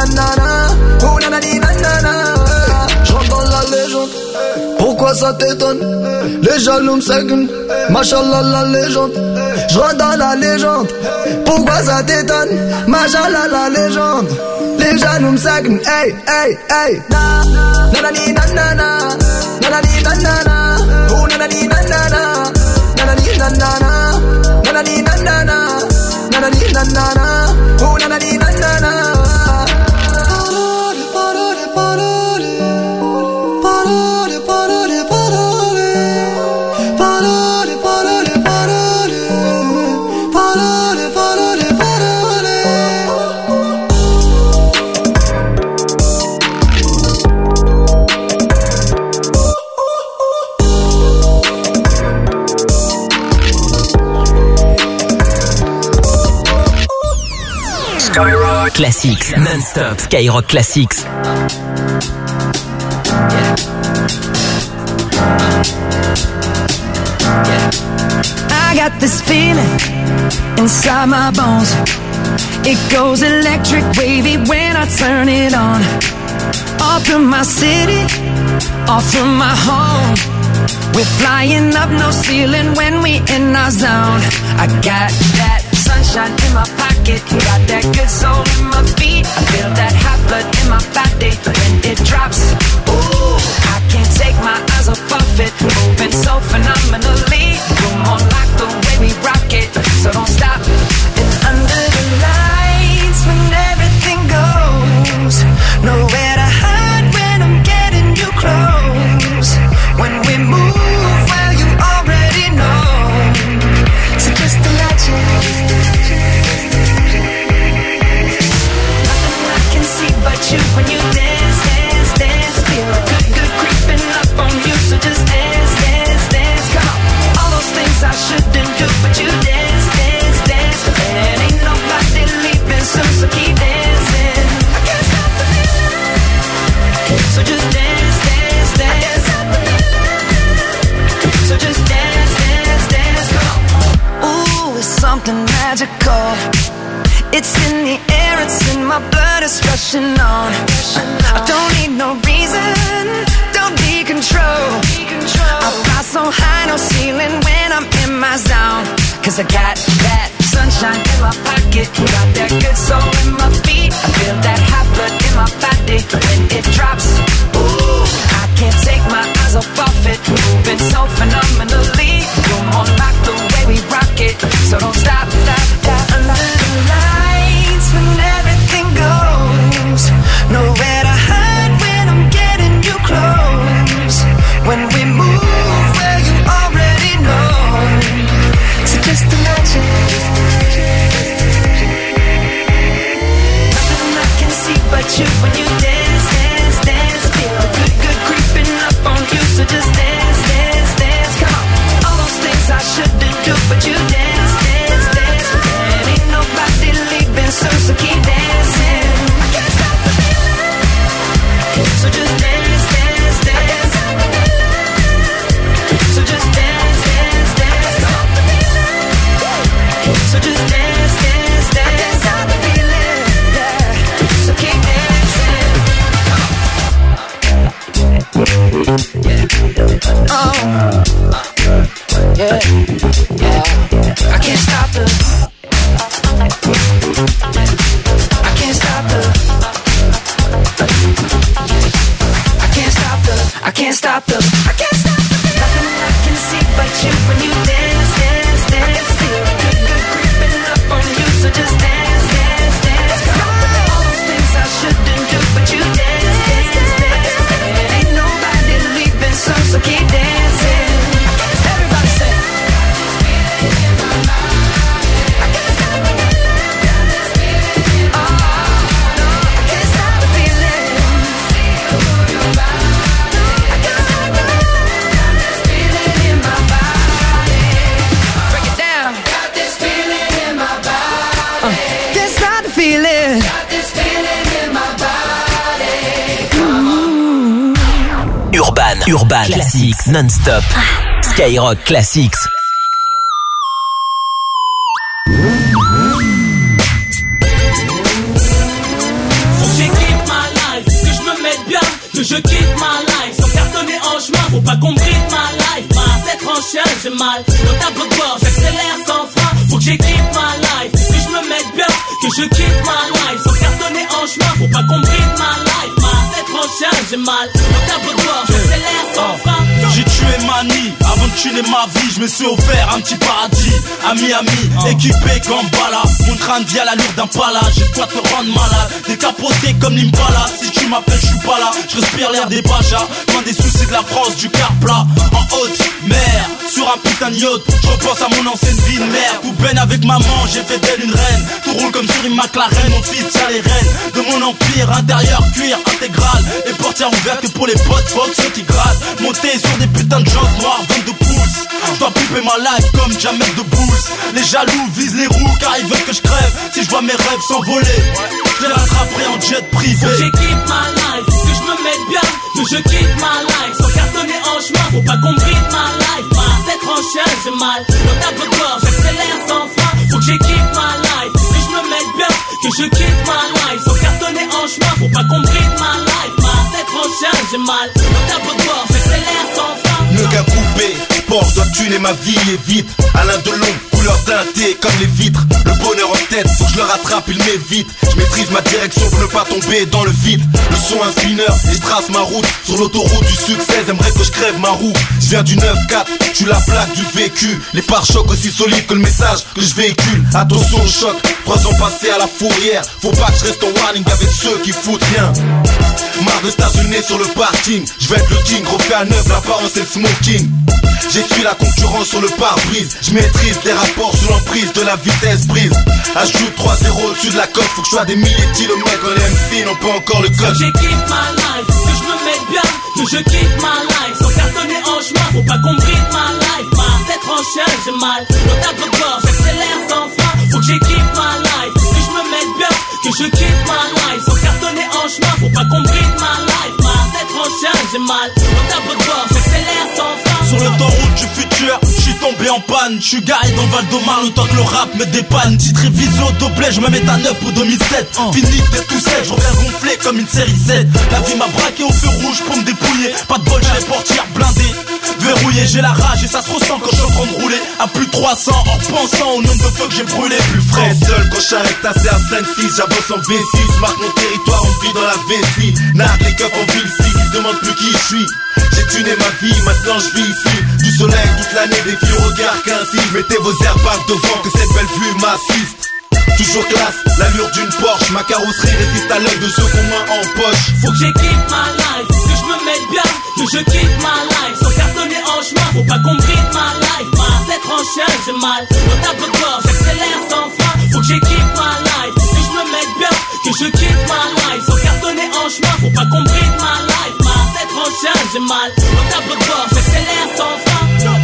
nanana, oh nanani nanana. J'rentre dans la légende. Pourquoi ça t'étonne? Les jaloux m'saguent, machallah la légende. J'rentre dans la légende. Pourquoi ça t'étonne? Machallah la légende. Les jaloux m'saguent, hey, hey, hey. Nanani nanana, nanani nanana, oh nanani nanana, nanani nanana, nanani nanana, nanani nanana, oh nanani nanana. Classics, non-stop, Skyrock Classics. I got this feeling inside my bones. It goes electric wavy when I turn it on. Off from my city, off from my home. We're flying up, no ceiling when we in our zone. I got that sunshine in my pocket, got that good soul in my feet. I feel that hot blood in my body when it drops. Ooh, I can't take my eyes off of it, moving so phenomenally. Come on, like the way we rock it, so don't stop. And under the lights, when everything goes, nowhere to hide when I'm getting you close. When we move, well, you already know. So just imagine. Nothing I can see but you when you dance, dance, dance. Feel good, good creeping up on you. So just dance, dance, dance. Come on. All those things I shouldn't do, but you dance, dance, dance. And ain't nobody leaving soon, so keep dancing. I can't stop the feeling. So just dance, dance, dance. So just dance, dance, dance. Come on. Ooh, it's something magical. It's in the air, it's in my blood, it's rushing on. I don't need no reason, don't need control. I fly so high, no ceiling when I'm in my zone. Cause I got that sunshine in my pocket, got that good soul in my feet. I feel that hot blood in my body when it drops. Ooh, I can't take my eyes off of it, moving so phenomenally. Come on, like the way we rock it, so don't stop, stop, stop. Under the lights, when everything goes, nowhere to hide when I'm getting you close. When we move, well, you already know. So just imagine. Nothing I can see but you when you dance, dance, dance. Feel good, good creeping up on you. So just dance, dance, dance. Come on. All those things I shouldn't do, but you dance, dance, dance. And ain't nobody leaving soon, so keep dancing. I can't stop the feeling. So just dance, dance, dance. So just dance, dance, dance. So just dance, dance, dance. I can't stop the feeling. Yeah. So keep dancing. Oh. Yeah. Yeah. I can't stop the. I can't stop the. I can't stop the. I can't stop the. I can't stop the. Nothing I can see but you when you dance, dance, dance. Feel good, good creeping up on you. So just dance, dance, dance. All those things I shouldn't do, but you dance, dance, dance. And ain't nobody leaving soon, so keep dancing. Everybody say. Urban Classics non-stop. Skyrock Classics. Faut que je quitte ma life. Sans cartonner en chemin, faut pas qu'on bride ma life. Ma tête en chien, j'ai mal au tableau de bord, j'accélère sans frein. Faut que j'équipe ma life, que je me mette bien, que je quitte ma life. Sans cartonner en chemin, faut pas qu'on bride ma life. Ma tête en chien, j'ai mal au tableau de bord, j'accélère sans frein. J'ai tué Mani, avant de tuer ma vie, je me suis offert un petit paradis à Miami, équipé comme Bala. Mon crâne vient à l'allure d'un pala, j'ai de quoi te rendre malade. Décapoté comme l'Impala, si tu m'appelles je suis pas là. Je respire l'air des Bajas, loin des soucis de la France, du car plat. En haute mer, sur un putain de yacht, je repense à mon ancienne vie de mère. Tout baigne avec maman, j'ai fait d'elle une reine. Tout roule comme sur une McLaren, mon fils tient les rênes de mon empire. Intérieur, cuir, intégral, et portières ouvertes pour les potes, fuck ceux qui grattent. Monter sur des putains de jokes noirs, 22 pouces. Je dois piper ma life comme Jamel de Bulls. Les jaloux visent les roues car ils veulent que je crève. Si je vois mes rêves s'envoler, je les rattraperai en jet privé. Faut que j'équipe ma life, que je me mette bien, que je quitte ma life. Sans cartonner en chemin, faut pas qu'on bride ma life. Ma tête en chien, j'ai mal au tableau de bord, j'accélère sans frein. Faut que j'équipe ma life, que je me mette bien, que je quitte ma life. Sans cartonner en chemin, faut pas qu'on bride ma life. Ma tête en chien, j'ai mal au tableau de bord, j'accélère sans frein. Le gars coupé, sport, je dois tuner ma vie et vite. Alain Delon, couleur teintée comme les vitres. Le bonheur en tête, faut que je le rattrape, il m'évite. Je maîtrise ma direction pour ne pas tomber dans le vide. Le son un spinner et je trace ma route. Sur l'autoroute du succès, j'aimerais que je crève ma roue. Je viens du 9-4, je suis la plaque du vécu. Les pare-chocs aussi solides que le message que je véhicule. Attention au choc, 3 ans passés à la fourrière. Faut pas que je reste en warning avec ceux qui foutent rien. Marre de stationner sur le parking. Je vais être le king, refait à neuf, l'apparence et le smoking. J'essuie la concurrence sur le pare-brise. Je maîtrise les rapports sous l'emprise de la vitesse brise. Ajoute 3-0 au-dessus de la cote. Faut que je sois des milliers de kilomètres. On est MC, non pas encore le code. J'équipe ma life, que je me mette bien, que je quitte ma life. Sans cartonner en chemin, faut pas qu'on bride ma life. Ma tête en chien, j'ai mal au tableau de bord, j'accélère sans frein. Faut que j'équipe ma life, que je me mette bien, que je quitte ma life. Sans cartonner en chemin, faut pas qu'on bride ma life. Ma tête en chien, j'ai mal au tableau de bord, j'accélère sans frein. Sur l'autoroute du futur, je suis tombé en panne. Je suis garé dans Val-d'Omar, le temps que le rap me dépanne. Titre révision doublet, je me mets à 9 pour 2007. Fini d'être tout seul, je reviens gonflé comme une série 7. La vie m'a braqué au feu rouge pour me dépouiller. Pas de bol, j'ai les portières blindées, verrouillées. J'ai la rage et ça se ressent quand je suis en train de rouler à plus de 300 en repensant au nombre de feux que j'ai brûlé. Plus frais seul quand j'arrête tassé à 5-6. J'avance en V6, marque mon territoire, on vit dans la vessie. Nargue les keufs en ville, si ils se demandent plus qui je suis. J'ai tuné ma vie, maintenant je vis ici. Du soleil toute l'année, des filles au regard qu'ainsi. Mettez vos airbags devant, que cette belle vue m'assiste. Toujours classe, l'allure d'une Porsche. Ma carrosserie résiste à l'œil de ceux qu'on main en poche. Faut que j'équipe ma life, que je me mette bien, que je quitte ma life. Sans cartonner en chemin, faut pas qu'on bride ma life. Ma tête en chien, j'ai mal au tableau de bord, j'accélère sans frein. Faut que j'équipe ma life, que je me mette bien, que je quitte ma life. Sans cartonner en chemin, faut pas qu'on bride ma life. Ma tête en chien, j'ai mal au tableau de bord, j'accélère sans frein.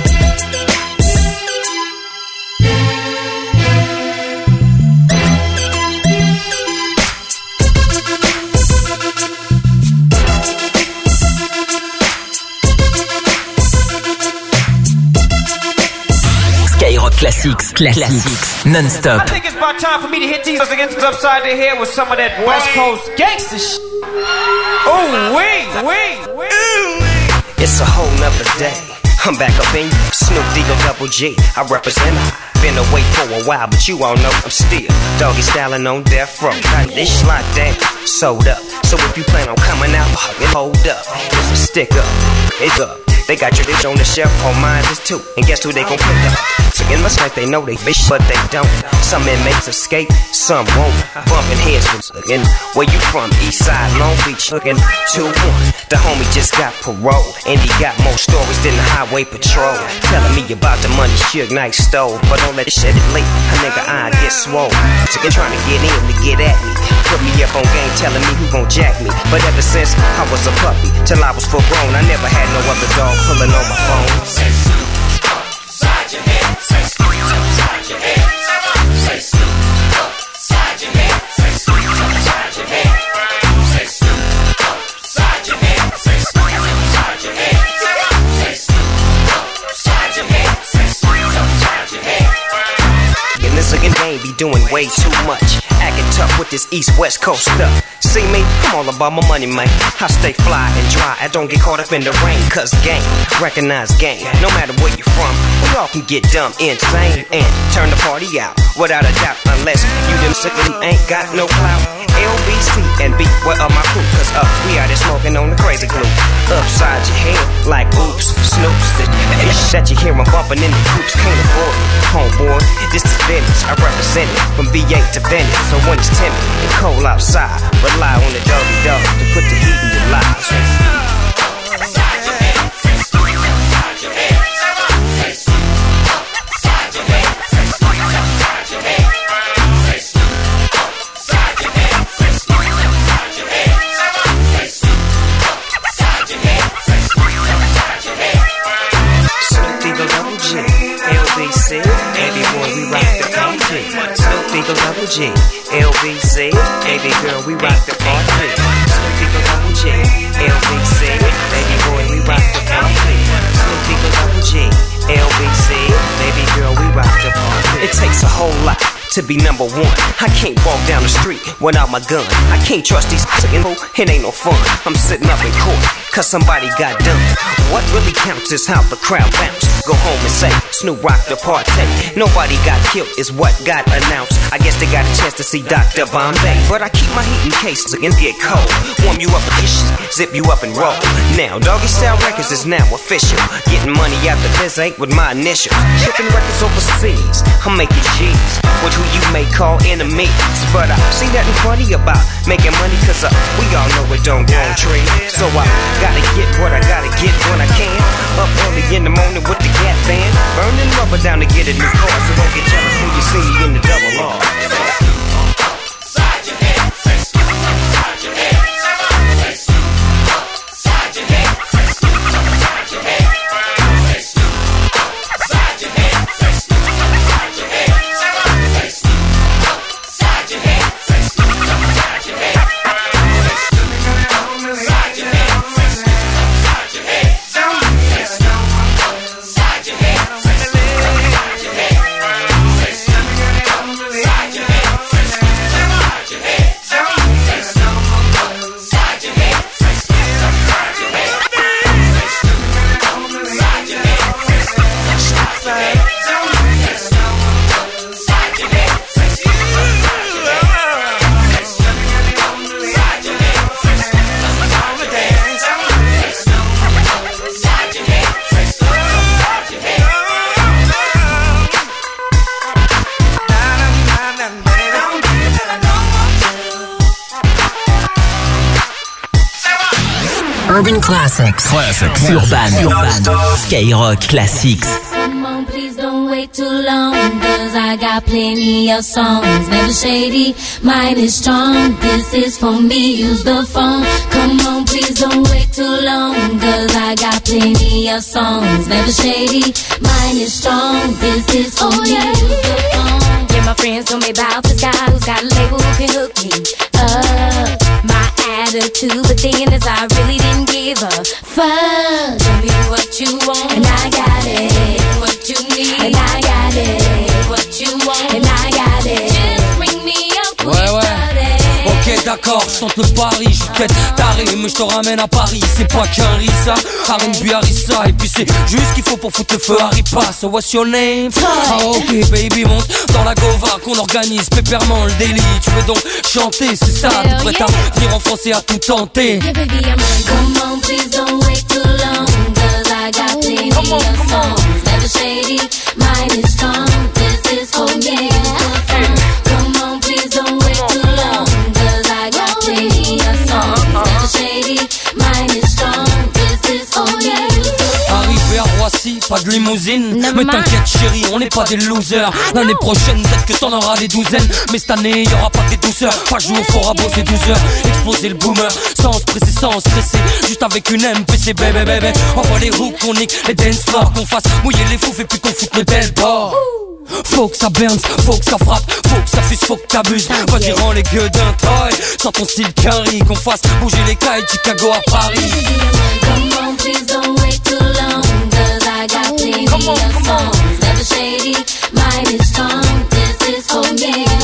Skyrock Classics, non-stop. I think it's about time for me to hit these against upside the head with some of that West Coast gangster shit. Oh, wait. It's a whole nother day. I'm back up in Snoop D-O Double G. I represent. Been away for a while, but you all know I'm still doggy styling on death row. Got this locked down, sold up. So if you plan on coming out, hold up. It's a stick up, it's up. They got your bitch on the shelf, all mine is too. And guess who they gon' pick up? So it must like they know they bitch, but they don't. Some inmates escape, some won't. Bumping heads with looking. Where you from? East Side, Long Beach, looking 2-1. The homie just got parole, and he got more stories than the highway patrol. Telling me about the money Suge Knight stole, but don't let it shit it late. A nigga I get swole. So they trying to get in to get at me. Put me up on game, telling me who gon' jack me. But ever since I was a puppy, till I was full grown, I never had no other dog pulling on my phone. Say Snoop, upside your head. Say Snoop, upside your head. Say Snoop, upside your head. Say Snoop, upside your head. Say Snoop, upside your head. Say Snoop, upside your head. Say Snoop, upside your head. Say Snoop, upside your head. In this again game, be doing way too much. Acting tough with this East-West Coast stuff. See me? I'm all about my money, man. I stay fly and dry. I don't get caught up in the rain. Cause game, recognize game. No matter where you're from, we all can get dumb, insane, and turn the party out. Without a doubt, unless you them sickly ain't got no clout. LBC and B, where are my crew? Cause we out there smoking on the crazy glue. Upside your head, like oops, snoops. The ish that you hear I'm bumping in the groups can't afford it. Homeboy, this is business. I represent it from V8 to Venice. So when it's timid and cold outside, rely on the doggy dog to put the heat in your lives. Double G, LBC, baby girl, we rock the party. Snoop Eagle Double G, LBC, baby boy, we rock the party. Snoop Eagle Double G, LBC, baby girl, we rock the party. It takes a whole lot to be number one. I can't walk down the street without my gun. I can't trust these info, it ain't no fun. I'm sitting up in court, cause somebody got done. What really counts is how the crowd bounce. Go home and say, Snoop rock the party. Nobody got killed is what got announced. I guess they got a chance to see Dr. Bombay. But I keep my heat in case things get cold. Warm you up with dishes, zip you up and roll. Now, Doggy Style Records is now official. Getting money out the biz ain't with my initials. Shipping records overseas, I'm making G's with who you may call enemies. But I see nothing funny about making money, cause we all know it don't grow on trees. So I gotta get what I gotta get when I can. Up early in the morning with the Gap band, burning rubber down to get a new car. So don't get jealous when you see me in the double R. Side your head, side your head, side your head, side your head, side your head, side your head, side your head, side your head. Urban Classics. Urban. Skyrock Classics. Come on, please don't wait too long, cause I got plenty of songs. Never shady, mine is strong. This is for me, use the phone. Come on, please don't wait too long, cause I got plenty of songs. Never shady, mine is strong. This is for me, use the phone. Yeah, my friends told me about this guy who's got a label who can hook me up. My attitude, but then is I really didn't give a fuck. Tell me what you want, and I got it. What you need, and I got it. What you want, and I got it. Just bring me up. Ouais. Ok, d'accord, je tente le pari, je suis peut-être taré, mais je te ramène à Paris. C'est pas qu'un riz, ça, R&B Harissa. Et puis c'est juste ce qu'il faut pour foutre le feu à Ripa. So what's your name? Ah ok, baby, monte dans la Gova qu'on organise pépèrement le délit. Tu veux donc chanter, c'est ça, t'es prête à venir en français à tout tenter. Yeah, baby, I'm like, come on, please don't wait too long, cause I got plenty of songs. Never shady, mine is strong. This is for me, come on, please don't wait too long, cause I got plenty of songs. Never shady, mine is strong. This is for me. Arrivé à Roissy, pas de limousine. Mais t'inquiète chérie, on n'est pas des losers. L'année prochaine, peut-être que t'en auras des douzaines. Mais cette année, y'aura pas des douceurs. Pas jouer au fort à bosser 12 heures. Exploser le boomer, sans se presser, sans stresser. Juste avec une MPC, bébé, bébé. Envoie les hooks, qu'on nique les dance floors. Qu'on fasse mouiller les fous, et puis qu'on foute le bel bord. Faut que ça bounce, faut que ça frappe, faut que ça fuse, faut que t'abuses. Vas-y, rends les gueux d'un toy. Sans ton style curry, qu'on fasse bouger les cailles, Chicago à Paris. Come on, please don't wait too long, cause I got plenty of songs. Never shady, mine is strong. This is for me.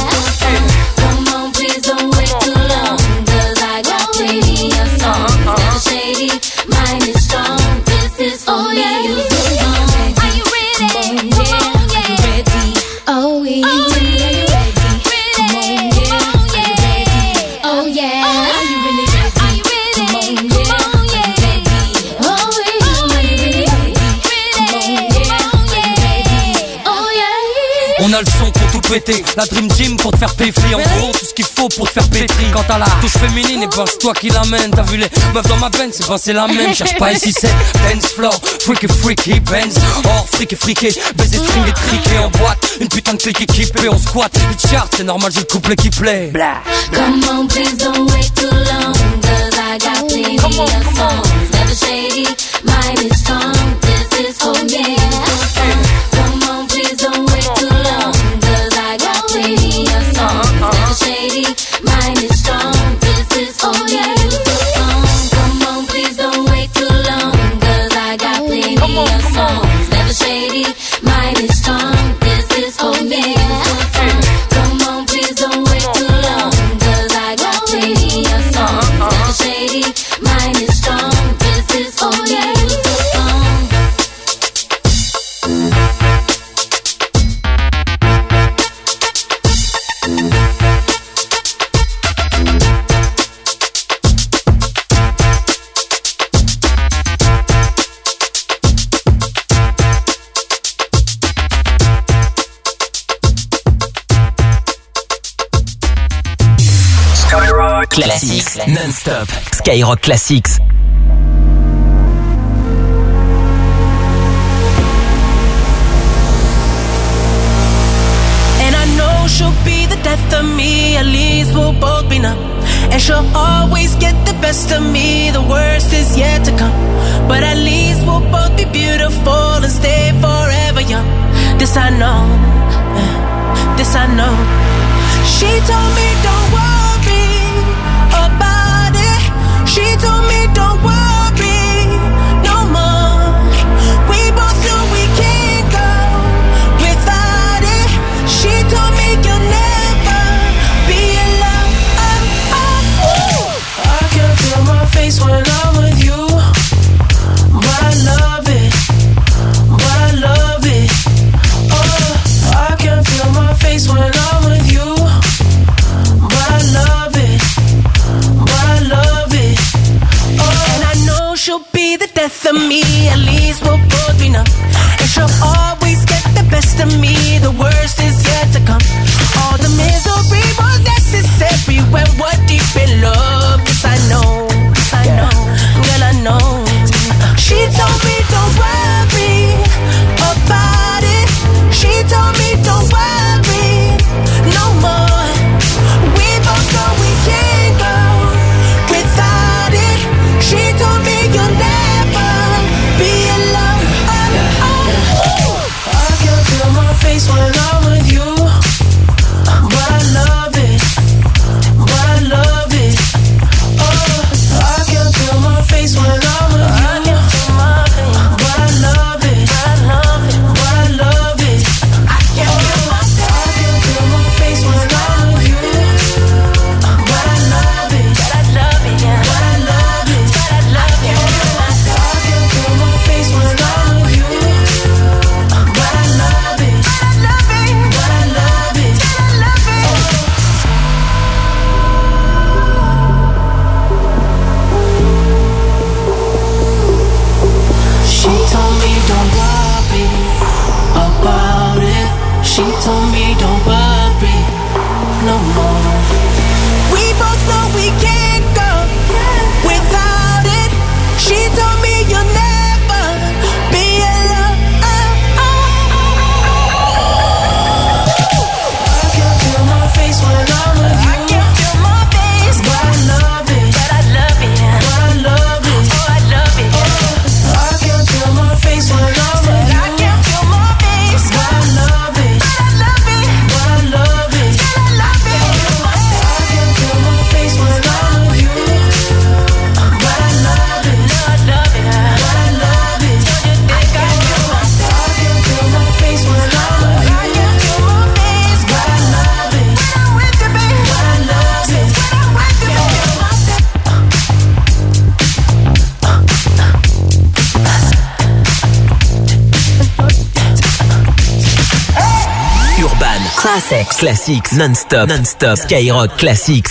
a le son pour tout péter. La Dream Team pour te faire péfli. En gros, tout ce qu'il faut pour te faire pétri. Quant à la touche féminine, et ben c'est toi qui l'amène. T'as vu les meufs dans ma Benz, et ben c'est la même. Cherche pas ici, c'est dance floor. Freaky Benz. Or, friqué. Baiser string et triqué en boîte. Une putain de clique équipée, on squat. Les charts, c'est normal, j'ai le couplet qui plaît. Blah. Come on, please don't wait too long. Cause I got plenty of songs. Never shady, mine is strong. This is for me. Come on, please don't wait too long. Cause I got plenty of songs. Never shady, mine is strong. This is for you. Come on, please don't wait too long. Cause I got plenty of songs. Never shady, mine is strong. This is for me. Come on, please don't wait too long. Cause I got plenty of songs. Never shady, mine is strong. This is for you. Classics non-stop. Skyrock Classics. And I know she'll be the death of me. At least we'll both be numb. And she'll always get the best of me. The worst is yet to come. But at least we'll both be beautiful and stay forever young. This I know. This I know. She told me don't worry about it. She told me don't worry no more. We both know we can't go without it. She told me you'll never be alone. I can feel my face when I'm with you, but I love it, but I love it. Oh, I can feel my face when I'm with you, but I love it, but I love it. Oh, and I know she'll be the death of me. At least we'll both be numb. And she'll always get the best of me. The worst is yet to come. All the misery was necessary when we're deep in love. Yes, I know, yes, I know, girl, I know. She told me don't worry about it. She told me don't worry no more. We both know we can't go without it. She told me you'll never be alone. I can feel my face when I'm with you, but I love it, but I love it. Oh, I can feel my face when I'm with you, but I love it, but I love it. I can feel my face when I'm with you, but I love it, but I love it, but I love it, but I love it. I can feel my face when I'm with you, but I love it, but I love it, but I love it, but I love it. She told me don't worry about it. She told me don't worry no more. We both know we can't go without it. She told me you'll never be alone. I can feel my face when I'm with you. I can feel my face, but I love it, but I love it, but I love it. Oh, I love it. I can feel my face when I'm with you. I can feel my face, but I love it, but I love it, but I love it, but I love it. I can feel my face when I'm with you, but I love it, but I love it, but I love it. I can feel my face when I'm with you. I can feel my face, but I love it, when I'm with you, baby, but I love it, when I'm with you, Urban Classics non-stop. Skyrock Classics.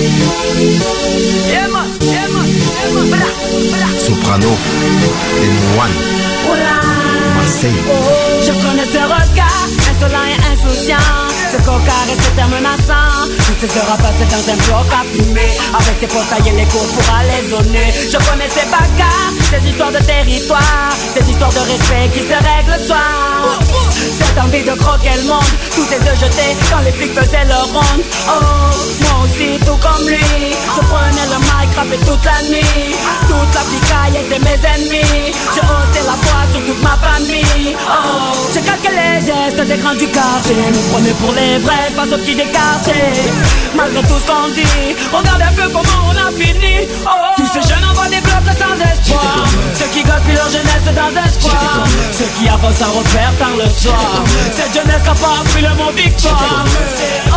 Soprano, N1, Marseille. Je connais ce regard, insolent et insolent. insouciant. Ce coca restait menaçant. Toutes ces heures à passer dans un bloc à fumer. Avec ses potes tailler les cours pour aller zoner. Je connais ces bagarres, ces histoires de territoire, ces histoires de respect qui se règlent le soir. Cette envie de croquer le monde, tous ces œufs jetés quand les flics faisaient leur ronde. Oh, moi aussi tout comme lui, je prenais le mic, rappais toute la nuit. Toute la picaille était mes ennemis. J'ai ôté la voix sur toute ma famille. Oh, j'ai calqué les gestes des grands du quartier. Nous prenez pour les vrais, face aux petits des quartiers. Malgré tout ce qu'on dit, regarde un peu comment on a fini. Oh, tous ces jeunes envoient des blocs sans espoir. Ceux qui gaspillent leur jeunesse dans un square. Ceux qui avancent sans repère par le soir. Cette jeunesse n'a pas appris le mot victoire. C'est oh,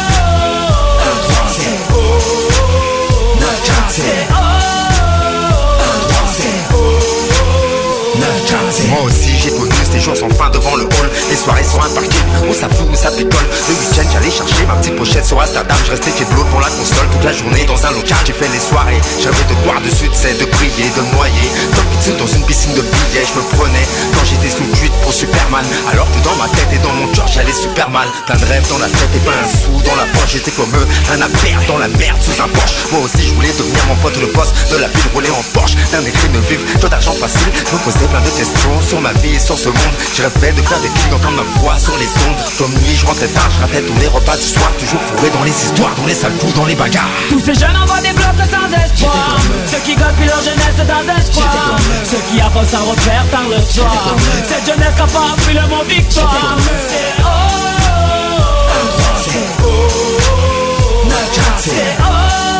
c'est oh, c'est oh. Moi aussi j'ai connu ces jours sans fin devant le hall. Les soirées sur un parking où ça fout, où ça picole. Le week-end j'allais chercher ma petite pochette sur Amsterdam. Je restais chez de l'eau devant la console toute la journée dans un local. J'ai fait les soirées, j'avais de boire dessus, c'est de briller, de noyer. Comme pizza dans une piscine de billets, je me prenais quand j'étais sous cuite pour Superman. Alors que dans ma tête et dans mon cœur j'allais super mal. Plein de rêves dans la tête et pas un sou dans la poche. J'étais comme eux, rien à perdre dans la merde sous un Porsche. Moi aussi je voulais devenir mon pote le boss de la ville, rouler en Porsche. D'un écrit de vivre, trop d'argent facile. Je me posais plein de questions sur ma vie et sur ce monde. Je rêvais de faire des clics, d'entendre ma voix sur les ondes. Comme nuit, je rentrais tard, je ratais tous les repas du soir. Toujours fourré dans les histoires, dans les sales coups, dans les bagarres. Tous ces jeunes envoient des blocs sans espoir. Ceux qui gaspillent leur jeunesse dans un square. Ceux qui avancent sans repère par le soir. Cette jeunesse n'a pas appris le mot victoire. C'est oh, c'est oh, c'est oh.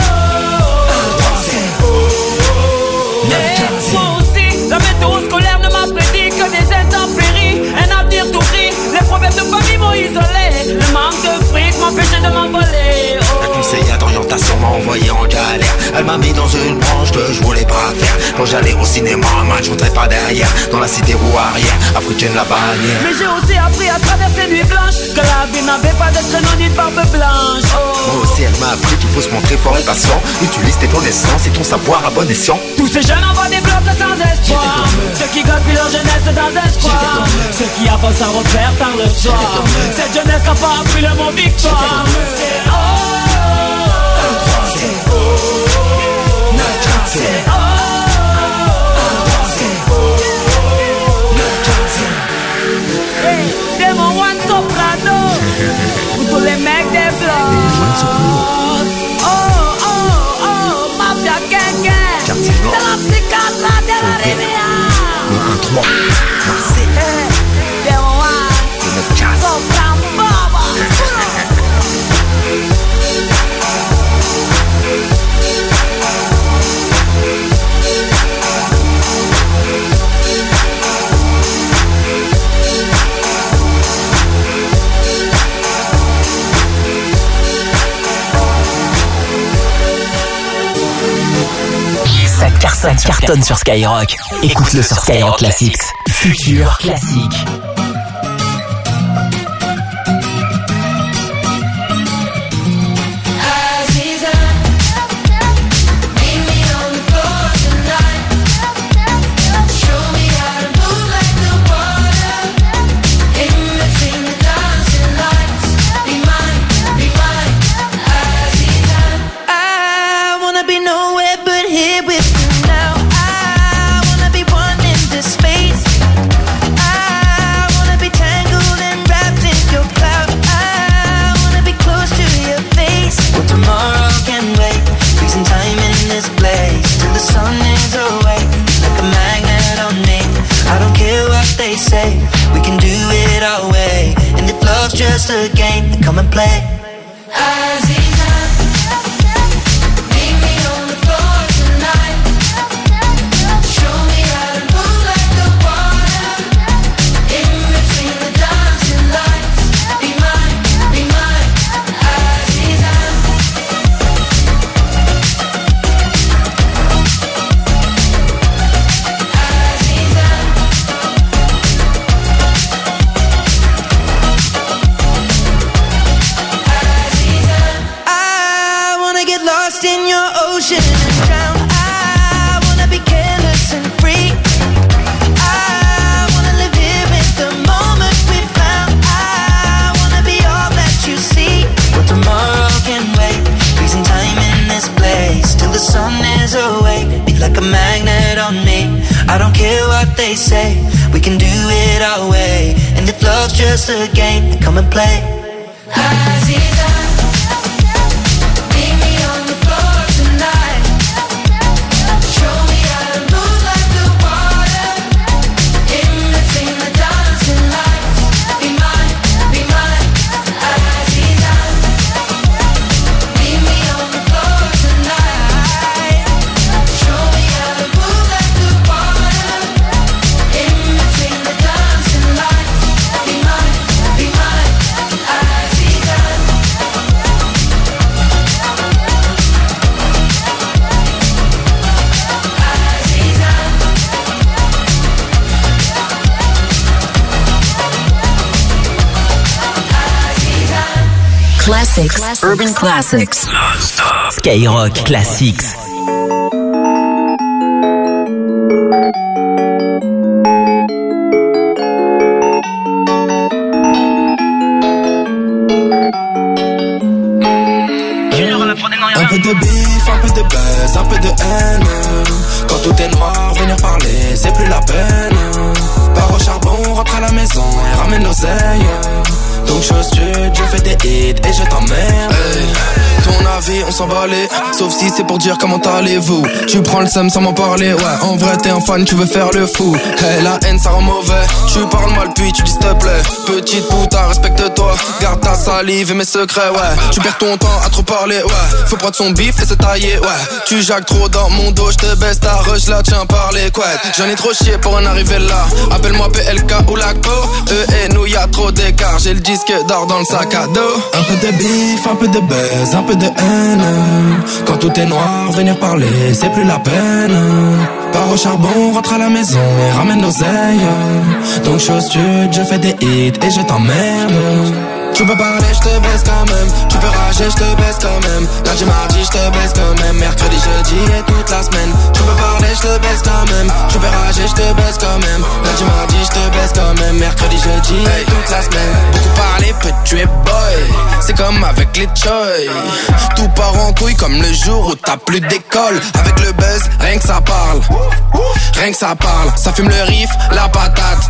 Moi aussi, la météo scolaire ne m'a prédit que des intempéries, un avenir tout gris. Les problèmes de famille m'ont isolé. Le manque de fric m'empêchait de m'envoler. La conseillère d'orientation m'a envoyé en galère. Elle m'a mis dans une branche que je voulais pas faire. Quand j'allais au cinéma, man, je rentrais pas derrière. Dans la cité roue arrière, africaine la bannière. Mais j'ai aussi appris à travers ces nuits blanches que la vie n'avait pas de traîneau ni de barbe blanche. Moi aussi elle m'a appris qu'il faut se montrer fort et patient. Utilise tes connaissances et ton savoir à bon escient. Tous ces jeunes envoient des blocs sans espoir. Ceux qui gaspillent leur jeunesse dans un square. Ceux qui avancent sans repère par le soir. Cette jeunesse n'a pas appris le mot victoire. C'est oh, c'est oh, c'est oh. Hey, Demon One Soprano. Pour tous les mecs des blocs. Oh, oh, oh, Mafia Gang. C'est la psychiatre là de la rivière. Le 1-3, Marseille. Demon One Soprano. Ça cartonne sur Skyrock. Écoute-le sur Skyrock Classics. Futur classique. Just a game, then come and play. just a game, then come and play. Aziza, meet me on the floor tonight. Show me how to move like the water. In between the dancing lights. Be mine, Aziza. Meet me on the floor tonight. Show me how to move like the water. In between the dancing lights. Be mine, Aziza. Classics, Urban Classics. Skyrock Classics. Un peu de bif, un peu de buzz, un peu de haine. Quand tout est noir, venir parler, c'est plus la peine. Pars au charbon, rentre à la maison et ramène l'oseille. Donc chose Dieu fais des hits et je t'emmerde. Hey, ton avis, on s'en balait. Sauf si c'est pour dire comment allez-vous. Tu prends le seum sans m'en parler. Ouais, en vrai t'es un fan, tu veux faire le fou. Hey, la haine ça rend mauvais. Tu parles mal puis tu dis s'il te plaît. Petite puta, respecte-toi. Garde ta salive et mes secrets, ouais. Tu perds ton temps à trop parler, ouais. Faut prendre son bif et se tailler, ouais. Tu jacques trop dans mon dos, je te baisse ta rush là, tiens par les couettes. J'en ai trop chié pour en arriver là. Appelle-moi PLK ou Lacto. Eux et nous y'a trop d'écart. J'ai le disque d'or dans le sac à dos. Un peu de bif, un peu de buzz, un peu de haine. Quand tout est noir, venir parler, c'est plus la peine. Pars au charbon, rentre à la maison et ramène l'oseille. Donc chose Dieu fais des hits et je t'emmerde. Tu peux parler, je te baisse quand même. Tu peux rager, je te baisse quand même. Lundi, mardi, je te baisse quand même. Mercredi, jeudi et toute la semaine. Tu peux parler, je te baisse quand même. Tu peux rager, je te baisse quand même. Lundi, mardi, je te baisse quand même. Mercredi, jeudi et toute la semaine. Beaucoup parler peut tuer boy. C'est comme avec les choy. Tout part en couille comme le jour où t'as plus d'école. Avec le buzz, rien que ça parle. Rien que ça parle. Ça fume le riff, la patate.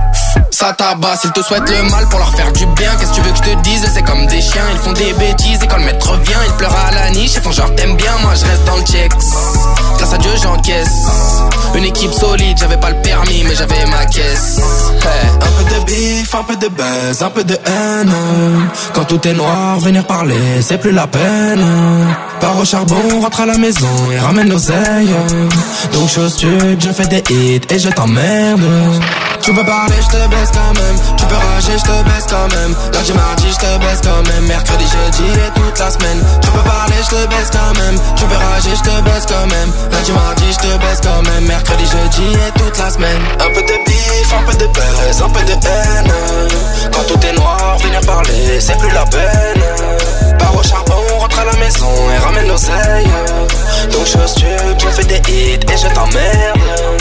Ça tabasse, ils te souhaitent le mal pour leur faire du bien. Qu'est-ce que tu veux que je te dise? C'est comme des chiens, ils font des bêtises. Et quand le maître revient, ils pleurent à la niche. Ils font genre t'aimes bien, moi je reste dans le checks. Grâce à Dieu j'encaisse. Une équipe solide, j'avais pas le permis mais j'avais ma caisse. Hey. Un peu de bif, un peu de buzz, un peu de haine. Quand tout est noir, venir parler, c'est plus la peine. Pars au charbon, rentre à la maison et ramène l'oseille. Donc chose Dieu fais des hits et je t'emmerde. Tu peux parler, je te baisse quand même. Tu peux rager, je te baisse quand même. Lundi, mardi, je te baisse quand même. Mercredi, jeudi et toute la semaine. Tu peux parler, je te baisse quand même. Tu peux rager, je te baisse quand même. Lundi, mardi, je te baisse quand même. Mercredi, jeudi et toute la semaine. Un peu de bif, un peu de buzz, un peu de haine. Quand tout est noir, venir parler, c'est plus la peine. Pars au charbon, rentre à la maison et ramène l'oseille. Donc chose Dieu fais des hits et je t'emmerde.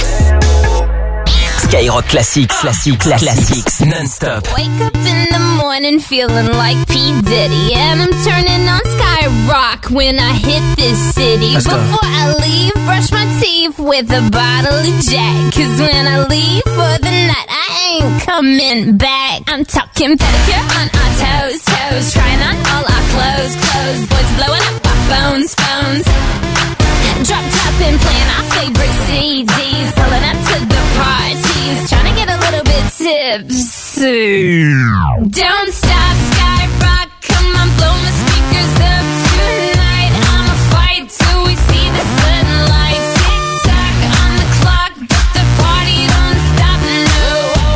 Skyrock Classics, classics, non-stop. Wake up in the morning feeling like P. Diddy, and I'm turning on Skyrock when I hit this city. Before I leave, brush my teeth with a bottle of Jack. Cause when I leave for the night, I ain't coming back. I'm talking pedicure on our toes, trying on all our clothes. Boys blowing up our phones. Drop top and playing our favorite CDs, pulling up to the parties, trying to get a little bit tipsy. Don't stop, Skyrock, come on, blow my speakers up tonight. I'ma fight till we see the sunlight. Tick tock on the clock, but the party don't stop. No,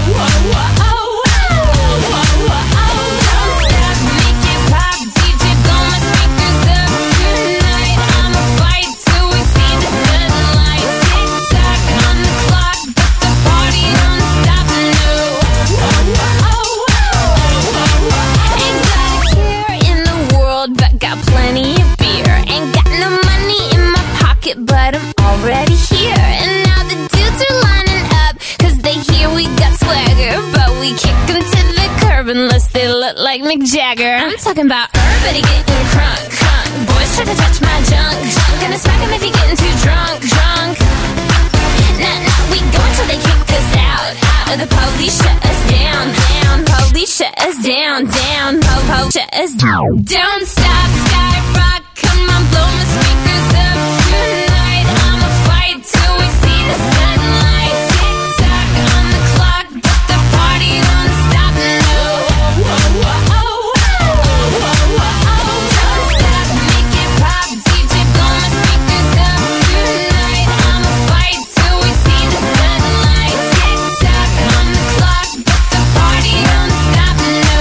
don't stop, make it pop, DJ, blow my speakers up tonight. I'ma fight till we see the sunlight. Tick tock on the clock, but the party don't stop. No, ain't got a care in the world, but got plenty of beer. Ain't got no money in my pocket, but I'm already here. And now the dudes are lining up, cause they hear we got swagger. But we kick them to the curb unless they look like Mick Jagger. I'm talking about everybody getting crunk. Boys try to touch my junk. Gonna smack him if he getting too drunk. Nah, we go until they kick us out. The police shut us down. Police chest down, down, ho, ho, chest down. Don't stop, skyrock, come on, blow my speakers up tonight. I'ma fight till we see the sunlight. Tick tock on the clock, but the party don't stop. No. Don't stop, make it pop, DJ, blow my speakers up tonight. I'ma fight till we see the sunlight. Tick tock on the clock, but the party don't stop. No.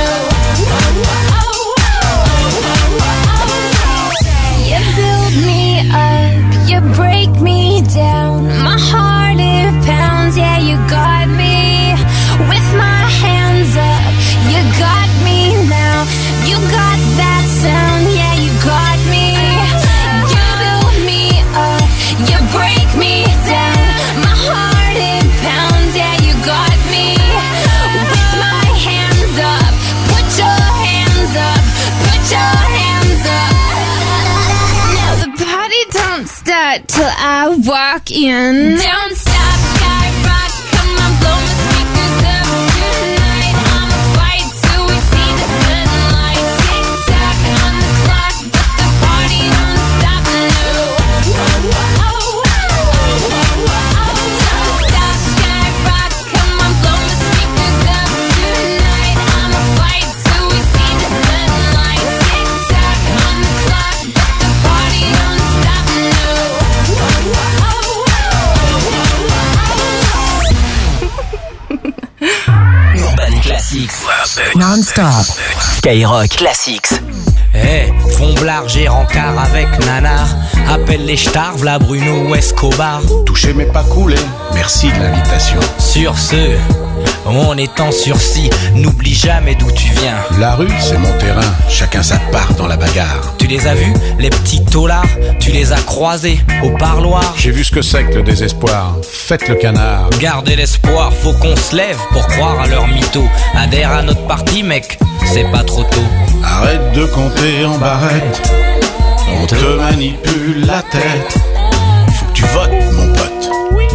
You build me up, you break me down. My heart it pounds, yeah, you got me. With my hands up, you got me now. You got that sound, yeah, you got me. You build me up, you break me down. My heart it pounds, yeah, you got me. With my hands up, put your hands up, put your hands up. Now the party don't start till I walk in. Don't stop, skyrock, come on, blow my speakers up tonight. I'ma fight till we see the sunlight. Tick tock on the clock, but the party don't stop. No. Don't stop, skyrock, come on, blow my speakers up tonight. I'ma fight till we see the sunlight. Tick tock on the clock, but the party don't stop. Urban Classics. Non-stop. Skyrock Classics. Eh, Fomblard, j'ai rencard avec Nanar. Appelle les stars, v'là Bruno ou Escobar. Touché mais pas coulé, merci de l'invitation. Sur ce, on est en sursis, n'oublie jamais d'où tu viens. La rue, c'est mon terrain, chacun sa part dans la bagarre. Tu les as vus, les petits taulards? Tu les as croisés au parloir? J'ai vu ce que c'est que le désespoir, faites le canard. Gardez l'espoir, faut qu'on se lève pour croire à leur mytho. Adhère à notre parti, mec, c'est pas trop tôt. Arrête de compter en barrette, on te manipule la tête. Faut que tu votes, mon pote.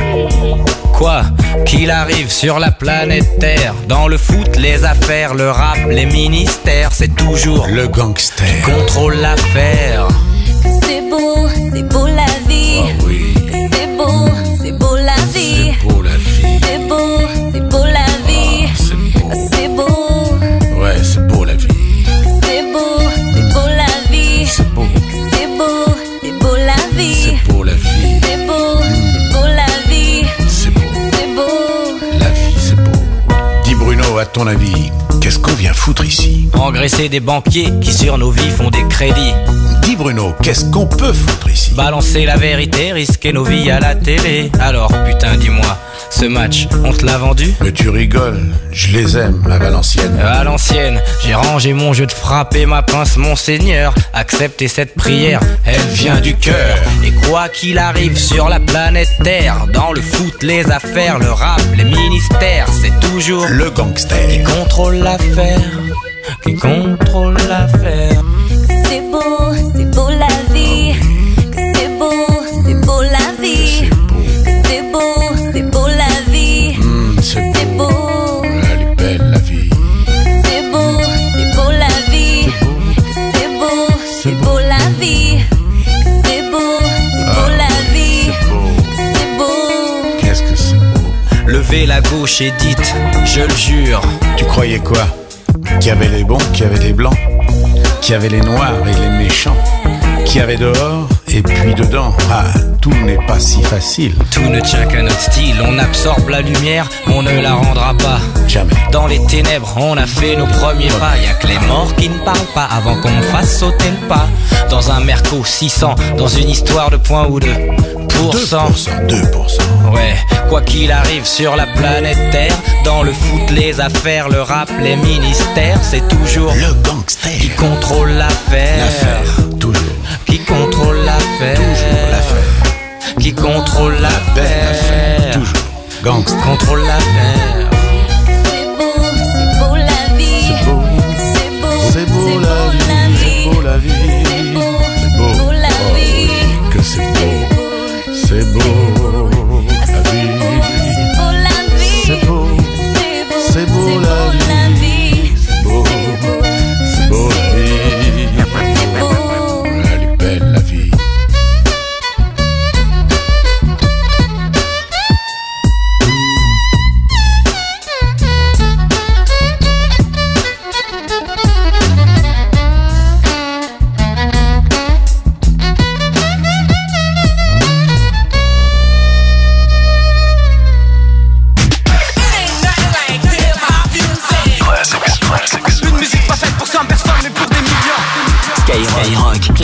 Quoi qu'il arrive sur la planète Terre, dans le foot, les affaires, le rap, les ministères, c'est toujours le gangster qui contrôle l'affaire. C'est beau la vie. Oh oui. C'est beau la vie. C'est beau la vie. C'est beau la vie. Oh, c'est beau. C'est beau. Ouais, c'est beau la vie. C'est beau la vie. C'est beau. C'est beau la vie. C'est beau la vie. C'est beau la vie. C'est beau. C'est beau. La vie, c'est beau. Dis Bruno, à ton avis, qu'est-ce qu'on vient foutre ici? Engraisser des banquiers qui sur nos vies font des crédits. Dis Bruno, qu'est-ce qu'on peut foutre ici? Balancer la vérité, risquer nos vies à la télé. Alors putain dis-moi, ce match, on te l'a vendu? Mais tu rigoles, je les aime à Valenciennes. À l'ancienne, j'ai rangé mon jeu de frapper ma pince, mon seigneur. Acceptez cette prière, elle vient du cœur. Et quoi qu'il arrive sur la planète Terre, dans le foot, les affaires, le rap, les ministères, c'est toujours le gangster qui contrôle l'affaire, qui contrôle l'affaire. C'est beau la vie. C'est beau la vie. C'est beau la vie. C'est beau. Elle est belle la vie. C'est beau la vie. C'est beau la vie. C'est beau la vie. C'est beau. Qu'est-ce que c'est beau? Levez la gauche et dites, je le jure. Tu croyais quoi? Qu'il y avait les bons, qu'il y avait les blancs, qu'il y avait les noirs et les méchants, qu'il y avait dehors et puis dedans. Ah, tout n'est pas si facile. Tout ne tient qu'à notre style. On absorbe la lumière, on ne la rendra pas. Jamais. Dans les ténèbres, on a fait nos premiers pas. Y'a que les morts qui ne parlent pas avant qu'on fasse sauter le pas. Dans un Merco 600, dans une histoire de point ou deux. 2%. Ouais, quoi qu'il arrive sur la planète Terre, dans le foot, les affaires, le rap, les ministères, c'est toujours le gangster qui contrôle l'affaire. L'affaire, toujours. Qui contrôle l'affaire. Toujours l'affaire. Qui contrôle l'affaire. Belle affaire, toujours. Gangster. Contrôle l'affaire. C'est beau la vie. C'est beau. C'est beau la vie. C'est beau la vie. C'est beau la vie. Que c'est beau. C'est beau la vie. C'est beau la vie. C'est beau. C'est beau la vie. C'est beau.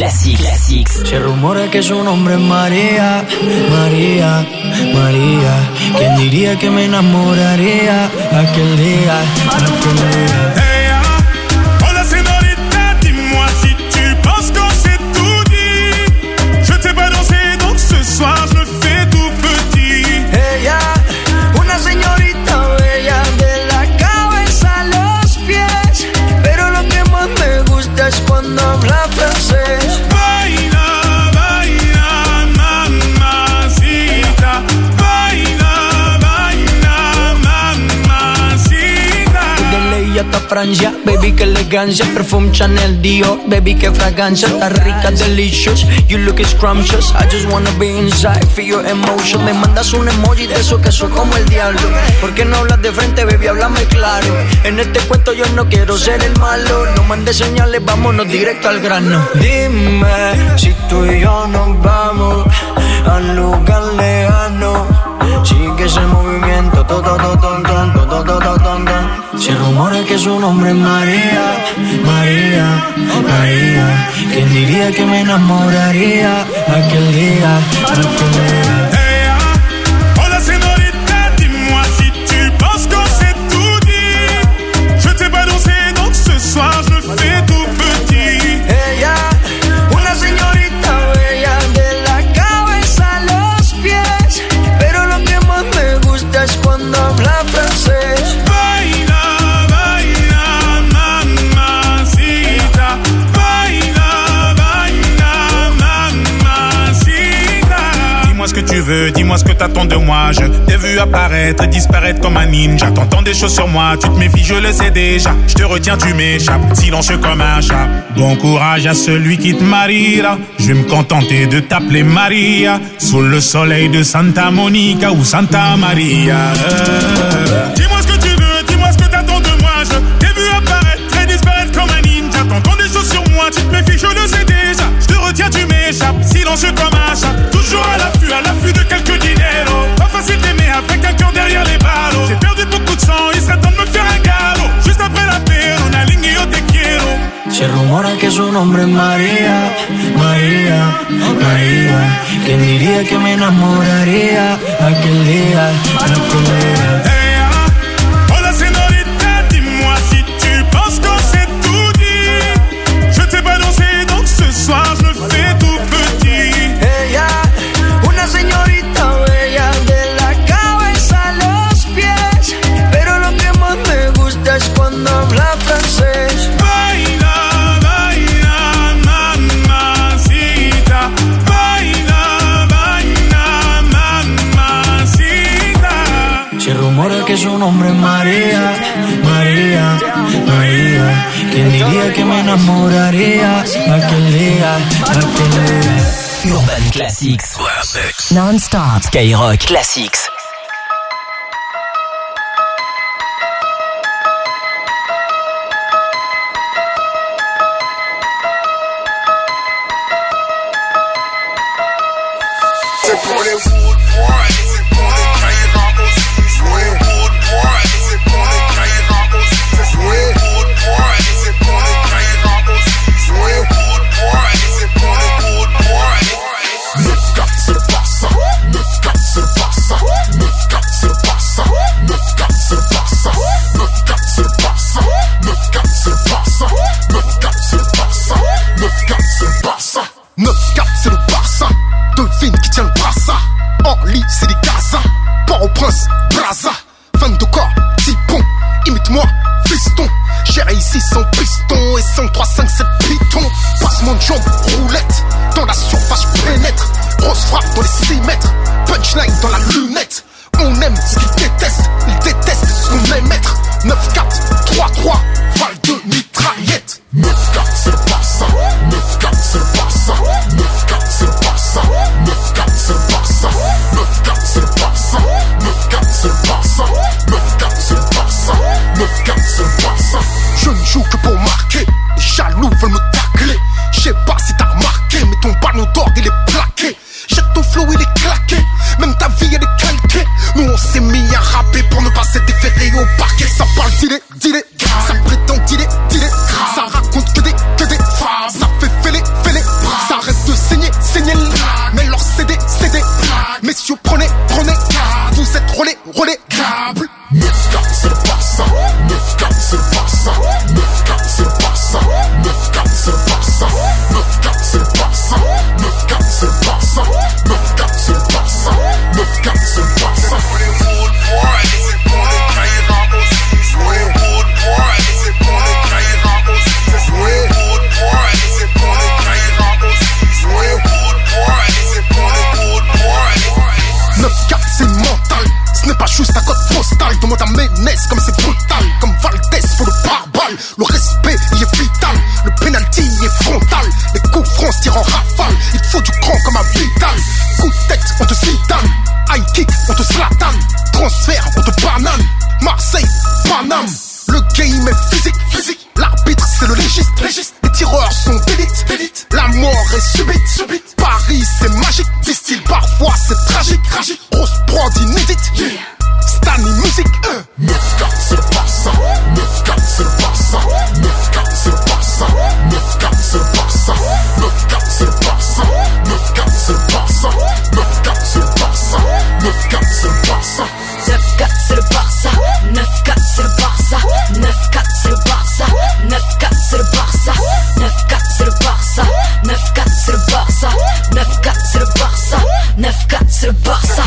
Classics. Se rumora que su nombre es María, María, María. ¿Quién diría que me enamoraría aquel día, aquel día? Hola señorita, dis-moi si tu penses qu'on s'est tout dit. Je ne sais pas danser, donc ce soir je me fais tout petit. Ella, una señorita bella de la cabeza a los pies, pero lo que más me gusta es cuando habla francés. Baila, baila, mamacita. Baila, baila, mamacita. De ley hasta Francia, baby, que elegancia. Perfume Chanel, Dior, baby, que fragancia. Está rica, delicious, you look scrumptious. I just wanna be inside, feel your emotion. Me mandas un emoji de eso que soy como el diablo. ¿Por qué no hablas de frente, baby? Háblame claro. En este cuento yo no quiero ser el malo. No mandes señales, vámonos directo al grano. Dime si tú y yo nos vamos al lugar lejano. Sigue ese movimiento, se rumora que su nombre es María, María, María. ¿Quién diría que me enamoraría aquel día, aquel día? Hola señorita, dis-moi si tu penses qu'on s'est tout dit. Je ne sais pas danser, donc ce soir je me fais tout petit. Ella, una señorita bella de la cabeza a los pies, pero lo que más me gusta es cuando habla francés. Baila, baila, mamacita. Baila, baila, mamacita. Dis-moi ce que tu veux, dis-moi ce que t'attends de moi. Je t'ai vu apparaître et disparaître comme un ninja. T'entends des choses sur moi, tu te méfies, je le sais déjà. Je te retiens, tu m'échappes, silencieux comme un chat. Bon courage à celui qui te mariera. Je vais me contenter de t'appeler Maria, sous le soleil de Santa Monica ou Santa Maria. Dis-moi ce que tu veux, dis-moi ce que t'attends de moi. Je t'ai vu apparaître et disparaître comme un ninja. T'entends des choses sur moi, tu te méfies, je le sais déjà. Je te retiens, tu m'échappes, silencieux comme un chat. Toujours à l'affût de quelques dinero. Pas facile d'aimer avec un cœur derrière les barreaux. J'ai perdu beaucoup de sang, il serait temps de me faire un galop. Juste après la paix, una ligne yo te quiero. Se rumora que su nombre es María, María, María. ¿Quién diría que me enamoraría aquel día, aquel día? Hola señorita, dis-moi si tu penses qu'on s'est tout dit. Je ne sais pas danser, donc ce soir je me fais tout petit. Ella, una señorita bella de la cabeza a los pies, pero lo que más me gusta es cuando habla francés. Baila, baila, mamacita. Baila, baila, mamacita. Se rumora que su nombre es María, María, María. ¿Quién diría que me enamoraría aquel día, aquel día? Urban Classics. Non-stop. Skyrock Classics. C'est pour les wood boys, c'est pour les Kaira aussi. C'est pour les wood boys, c'est pour les Kaira aussi. C'est pour les wood boys, c'est pour les Kaira aussi. C'est pour les wood boys, c'est pour les wood boys. 9-4 c'est le Barça, 9-4 c'est le Barça, 9-4 c'est le Barça, 9-4 c'est le Barça, 9-4 c'est le Barça, 9-4 c'est le Barça, 9-4 c'est le Barça, 9-4 c'est le Barça, 9-4 c'est le Barça. Devine qui tient le brassard. En lit, c'est des Gaza. Port-au-Prince, Braza. 22 corps, 10 ponts. Imite-moi, fiston. J'ai réussi sans piston et 5-3-5-7 pitons. Passement de jambes, roulette. Dans la surface, je pénètre. Grosse frappe dans les 6 mètres. Punchline dans la lunette. On aime ce qu'ils détestent. Ils détestent ce qu'on aime être. 9-4, 3-3. Val de mitraillette. 9-4, c'est le Barça. 9-4, c'est le Barça. 9-4, c'est le Barça. 9-4, c'est le Barça. 9-4, c'est le Barça. 9-4, c'est le Barça. 9-4, c'est le Barça. 9-4, c'est le Barça. Je ne joue que pour marquer. Les jaloux veulent me tacler. Je sais pas si t'as remarqué, mais ton ballon d'or il est plaqué. Jette ton flow, il est claqué. Même ta vie elle est calquée. Nous on s'est mis à rapper pour ne pas s'être déféré au parquet. Ça parle d'idée, ça prétend d'idée. Ça raconte que des phrases. Ça fait fêler. rafale. Il te faut du cran comme un vital. Coup de tête, on te zidane. High kick, on te slatane. Transfert, on te banane. Marseille, Paname. Le game est physique. L'arbitre, c'est le légiste. Les tireurs sont d'élite. La mort est subite. Paris, c'est magique. Disent-ils, parfois, c'est tragique. Grosse prod inédite. Stanley Music. 9-4, c'est le Barça. 9-4, c'est le Barça. 9-4, c'est le Barça. 9-4, c'est le Barça. 9-4, c'est le Barça. 9-4, c'est le Barça. 9-4, c'est le Barça. 9-4, c'est le Barça. 9-4, c'est le Barça. 9-4, c'est le Barça. 9-4, c'est le Barça. 9-4, c'est le Barça. 9-4, c'est le Barça. 9-4, c'est le Barça. 9-4, c'est le Barça. 9-4, c'est le Barça.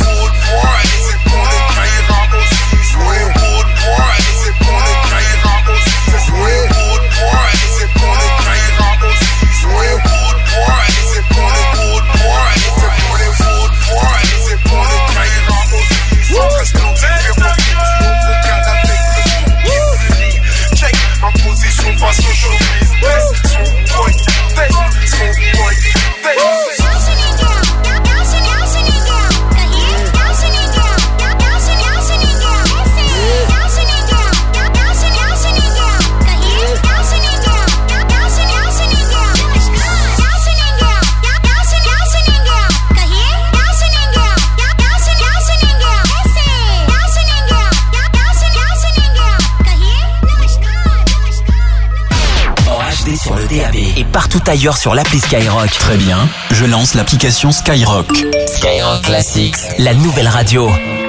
Sur le DAB et partout ailleurs sur l'appli Skyrock. Très bien, je lance l'application Skyrock. Skyrock Classics, la nouvelle radio.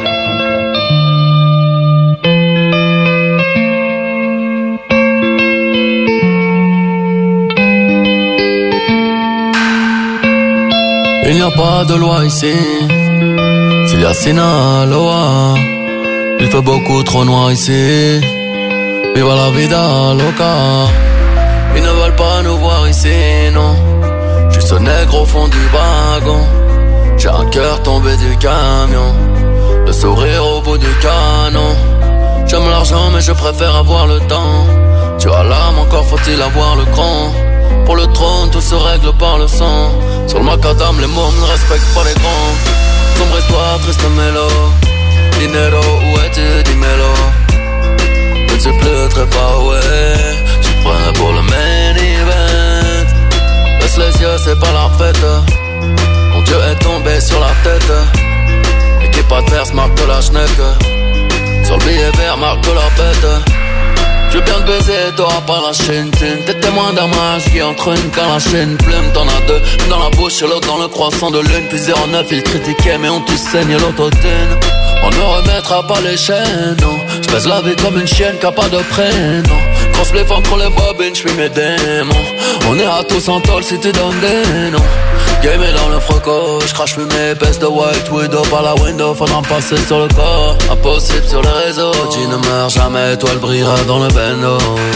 Il n'y a pas de loi ici, s'il y a Sinaloa. Il fait beaucoup trop noir ici, viva la vida loca. Ils ne veulent pas nous voir ici, non. Je suis ce nègre au fond du wagon. J'ai un cœur tombé du camion, le sourire au bout du canon. J'aime l'argent mais je préfère avoir le temps. Tu as l'âme, encore faut-il avoir le cran. Pour le trône, tout se règle par le sang. Sur le macadam, les mômes ne respectent pas les grands. Sombre histoire, triste mélo. Dinero, où es-tu, dis-mélo. Je ne suis plus très far away. Prêt pour le main event. Baisse les yeux, c'est pas la fête. Mon Dieu est tombé sur la tête. Équipe adverse marque de la schneck. Sur le billet vert marque de la bête. Je veux bien te baiser, t'auras pas la chaîne. T'es témoin d'un match qui entraîne quand la chaîne plume. T'en as deux, une dans la bouche et l'autre dans le croissant de lune. Puis 09, ils critiquaient mais on tous saigne l'autotune. On ne remettra pas les chaînes, non. J'pèse la vie comme une chienne qui a pas de prénom. Crosse les femmes pour les bobines, j'fuis mes démons. On est à tous en tôle si tu donnes des noms. Game est dans le froco, j'crache fumée, peste de white widow par la window. Faudra passer sur le corps, impossible sur les réseaux. Tu ne meurs jamais, toi elle brillera dans le bendo.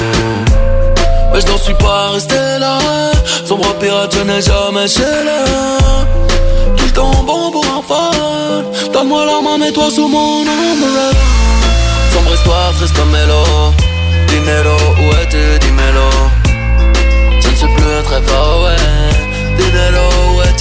Mais je n'en suis pas resté là. Sombre pirate, je n'ai jamais chez là. Qu'il tombe bon pour un fan. Donne-moi la main, mets-toi sous mon ombre. Sombre histoire, triste mélo. Dinero, où es-tu, dis-mélo. Je ne suis plus très fort, ouais. Dinero, où es-tu,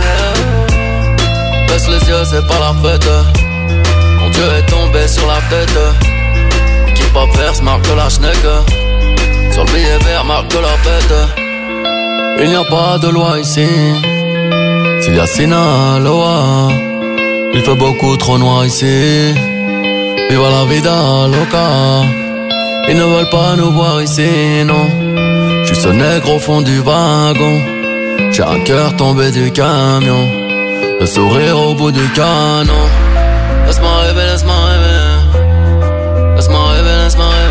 dis-mélo. Baisse les yeux, c'est pas la fête. Mon Dieu est tombé sur la tête. Équipe adverse marque de la schneck. Sur le billet vert marque de la bête. Il n'y a pas de loi ici, s'il y a Sinaloa. Il fait beaucoup trop noir ici, viva la vida loca. Ils ne veulent pas nous voir ici, non. Je suis ce nègre au fond du wagon. J'ai un cœur tombé du camion, le sourire au bout du canon. Laisse-moi rêver, laisse-moi rêver. Laisse-moi rêver, laisse-moi rêver.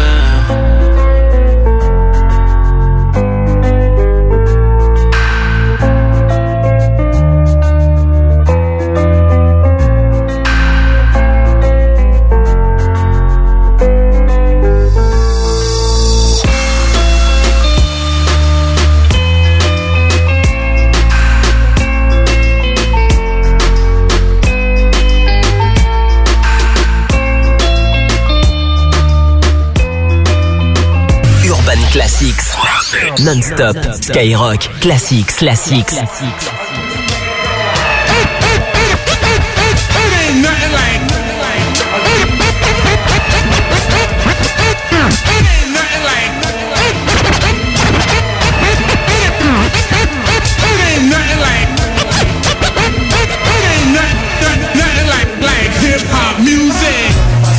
Non-stop, Skyrock, classics. Hip-hop music.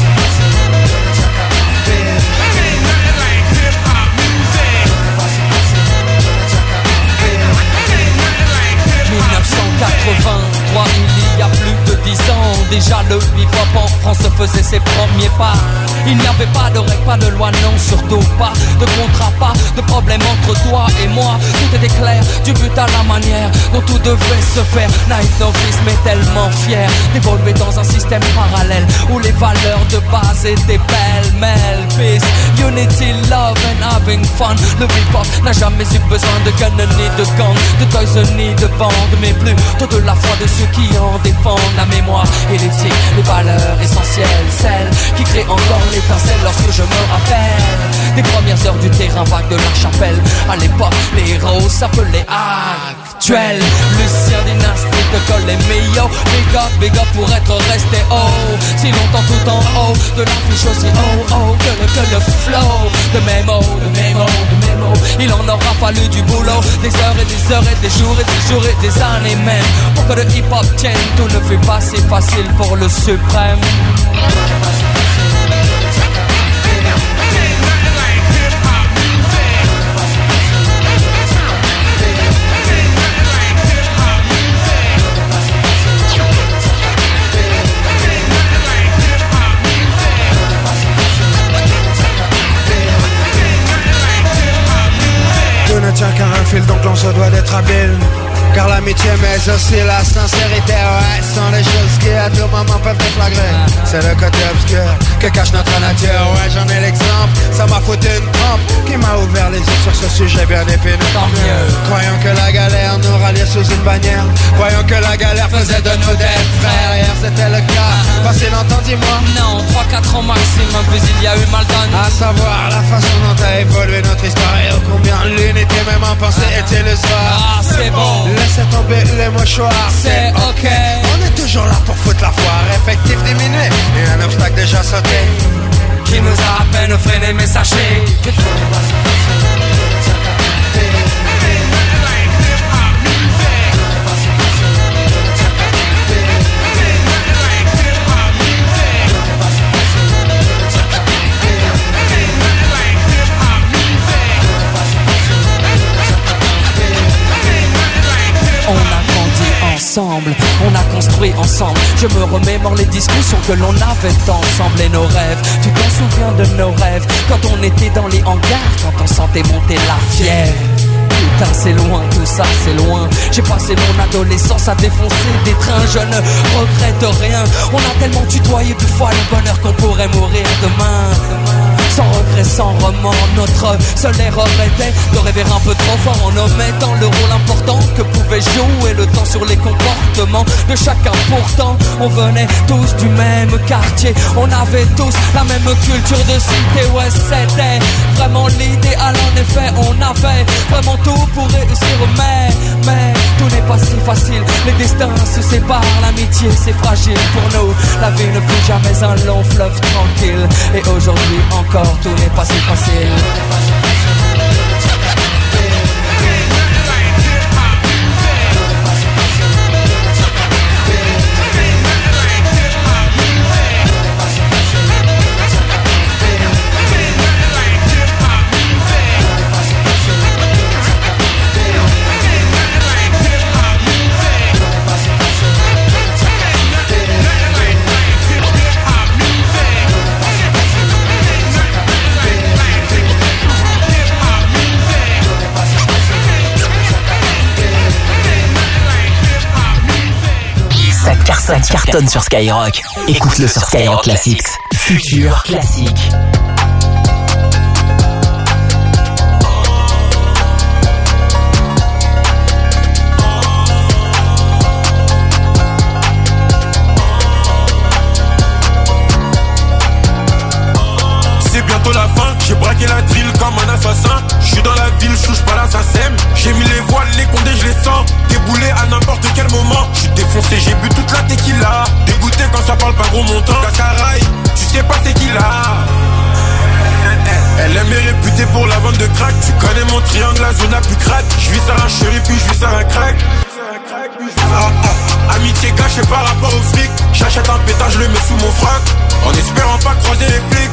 Il y a plus de 10 ans, déjà le hip-hop en France faisait ses premiers pas. Il n'y avait pas de règles, pas de loi, non, surtout pas de contrat, pas de problème entre toi et moi. Tout était clair, du but à la manière dont tout devait se faire. Naïf novice, mais tellement fier d'évoluer dans un système parallèle où les valeurs de base étaient pêle-mêle. Peace, unity, love and having fun. Le hip-hop n'a jamais eu besoin de gun ni de gang, de toys ni de bande, mais plutôt de la foi de ceux qui en défendent la mémoire et l'éthique, les valeurs essentielles, celles qui créent encore l'étincelle lorsque je me rappelle des premières heures du terrain vague de la chapelle. À l'époque, les héros s'appelaient actuels. Lucien Dynastie te colle les meilleurs. Big up pour être resté haut si longtemps tout en haut de l'affiche aussi que le flow de mes mots. Il en aura fallu du boulot, des heures et des heures et des jours et des jours et des années même pour que le hip-hop tienne. Tout ne fait pas si facile pour le suprême. Tout ne tient qu'à un fil, donc l'on se doit d'être habile. Car l'amitié mais aussi la sincérité, ouais, sont les choses qui à tout moment peuvent déflagrer. C'est le côté obscur que cache notre nature, ouais, j'en ai l'exemple. Ça m'a foutu une trempe qui m'a ouvert les yeux sur ce sujet bien épineux. Tant mieux. Croyons que la galère nous ralliait sous une bannière. Croyons que la galère faisait de nous des frères. Hier c'était le cas, passé longtemps dis-moi. Non, 3-4 ans maximum, puis il y a eu mal donné. À savoir la façon dont a évolué notre histoire et ô combien l'unité même en pensée est illusoire. Ah, c'est bon. Laissez tomber les mouchoirs, c'est ok. On est toujours là pour foutre la foire. Effectif diminué et un obstacle déjà sauté qui nous a à peine freiné, mais sachez que tout ensemble, on a construit ensemble. Je me remémore les discussions que l'on avait ensemble et nos rêves. Tu t'en souviens de nos rêves quand on était dans les hangars, quand on sentait monter la fièvre. Putain, c'est loin, tout ça, c'est loin. J'ai passé mon adolescence à défoncer des trains. Je ne regrette rien. On a tellement tutoyé deux fois le bonheur qu'on pourrait mourir demain. Sans regret, sans remords, notre seule erreur était de rêver un peu trop fort en omettant le rôle important que pouvait jouer le temps sur les comportements de chacun. Pourtant, on venait tous du même quartier, on avait tous la même culture de cité. Ouais, c'était vraiment l'idéal, en effet, on avait vraiment tout pour réussir, mais tout n'est pas si facile. Les destins se séparent, l'amitié c'est fragile pour nous. La vie ne fut jamais un long fleuve tranquille, et aujourd'hui encore tout n'est pas si facile. Ça cartonne sur Skyrock. Écoute-le sur Skyrock Classics. Futur classique. C'est bientôt la fin, j'ai braqué la drill comme un assassin. Je suis dans la ville, je touche pas mon temps. Cascaraï, tu sais pas c'est qui là. Elle aime est réputée pour la vente de crack. Tu connais mon triangle, la zone la plus crack. J'vis ça un chéri puis j'vis ça un crack. Amitié cachée par rapport au flic. J'achète un pétard, je le mets sous mon frac, en espérant pas croiser les flics.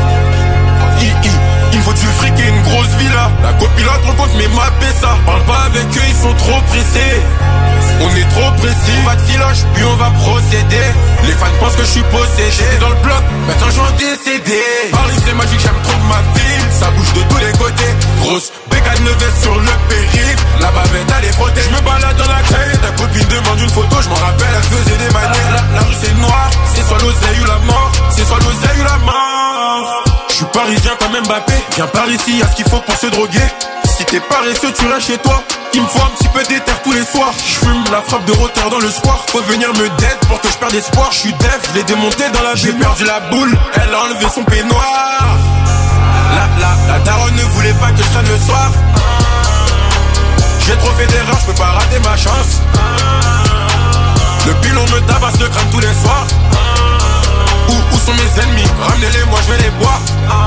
Il me faut du fric et une grosse villa. La copilote rencontre mes mappés ça. Parle pas avec eux, ils sont trop pressés. On est trop précis. On va de filoche, puis on va procéder. Les fans pensent que je suis possédé. J'étais dans le bloc, maintenant je vais décéder. Paris c'est magique, j'aime trop ma ville. Ça bouge de tous les côtés. Grosse bécane nevesse sur le périph'. La bavette elle est frottée. Je me balade dans la caille. Ta copine demande une photo, je m'en rappelle, elle faisait des manières. La rue c'est noir, c'est soit l'oseille ou la mort. C'est soit l'oseille ou la mort. Je suis parisien comme Mbappé. Viens par ici, y'a ce qu'il faut pour se droguer. Si t'es paresseux, tu restes chez toi. Il me faut un petit peu d'éther tous les soirs. J'fume la frappe de rotter dans le square. Faut venir me dead pour que je perde espoir. J'suis def, je l'ai démonté dans la vie. J'ai perdu la boule, elle a enlevé son peignoir. La daronne ne voulait pas que je traîne le soir. J'ai trop fait d'erreurs, j'peux pas rater ma chance. Le pilon me tabasse le crâne tous les soirs. Où sont mes ennemis? Ramenez-les, moi je vais les boire.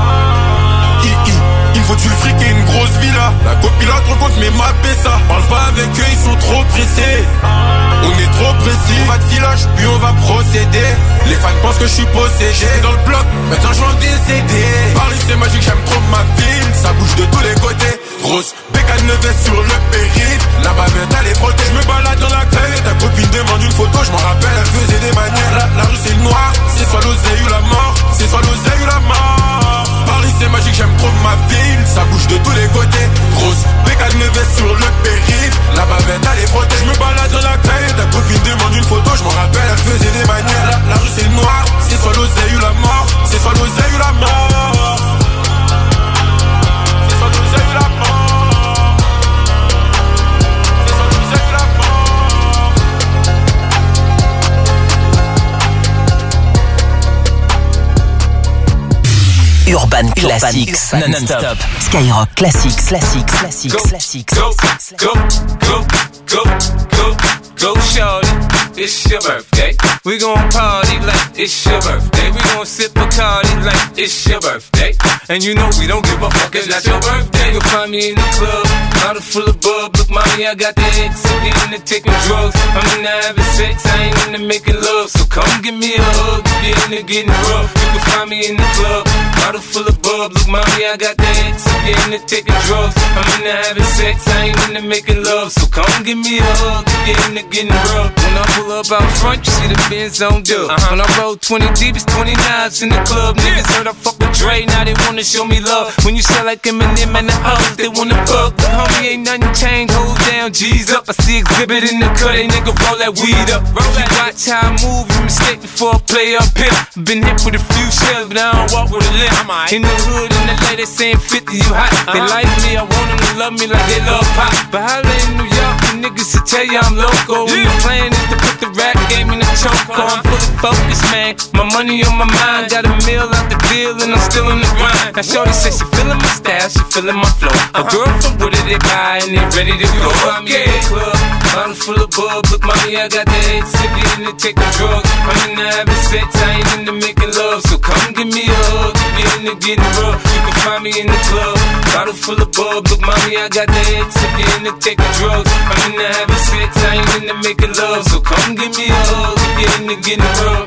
Il me faut du fric et une grosse villa. La copilote rencontre mes mappés ça. Parle pas avec eux, ils sont trop pressés. On est trop précis. On va de filoche, puis on va procéder. Les fans pensent que je suis possédé. J'étais dans le bloc, maintenant je vais en décéder. Paris c'est magique, j'aime trop ma ville. Ça bouge de tous les côtés. Grosse bécane nevesse sur le périph'. La bavette elle est frottée. Je me balade dans la caille. Ta copine demande une photo, je m'en rappelle, elle faisait des manières. La rue c'est le noir, c'est soit l'oseille ou la mort. C'est soit l'oseille ou la mort. Paris c'est magique, j'aime trop ma ville. Ça bouge de tous les côtés. Grosse bécane nevesse sur le périph'. La bavette elle est frottée. Je me balade dans la caille. Ta copine demande une photo, je m'en rappelle, elle faisait des manières. La rue c'est le noir, c'est soit l'oseille ou la mort. C'est soit l'oseille ou la mort. C'est soit l'oseille ou la mort. Urban Classics, non-stop. Skyrock Classics, Go shorty, it's your birthday. We gon' party like it's your birthday. We gon' sip Bacardi like it's your birthday. And you know we don't give a fuck, it's not your birthday. You'll find me in the club, bottle full of bub. Look mommy, I got the X, I'm getting to taking drugs. I'm into having sex, I ain't into making love. So come give me a hug, if you're into getting rough. You can find me in the club, bottle full of bub. Look mommy, I got the X, I'm getting to taking drugs. I'm into having sex, I ain't into making love. So come give me a hug, if you're into getting rough. When I pull up out front, you see the Benz on dub. When I roll 20 deep, it's 29s in the club. Niggas heard I fuck with Dre, now they wanna show me love. When you sell like Eminem and the hoes, they wanna fuck. Homie, ain't nothing changed, hold down, G's up. I see exhibit in the cut, they nigga roll that weed up. If you watch how I move, you mistake before I play up here. Been hit with a few shells, but I don't walk with a limp. In the hood, in the lady saying 50, you hot. They like me, I want them to love me like they love pop. But holla in New York, the niggas will tell you I'm local. And the plan is to put the rap game in the choke. I'm fully focused, man. My money on my mind. Got a meal out the deal and I'm still in the grind. Now shorty says she feeling my style, she feeling my flow. A girl from Wooded, they buy and they ready to go. I'm in the club, bottle full of bub. Look, mommy, I got the X, if you into taking drugs. I'm into having sex, I ain't into making love. So come give me a hug, if you into getting rough. You can find me in the club, bottle full of bub. Look, mommy, I got the X, if you into taking drugs. I'm into having sex, I ain't into making love. So come give me a hug, if you into getting rough.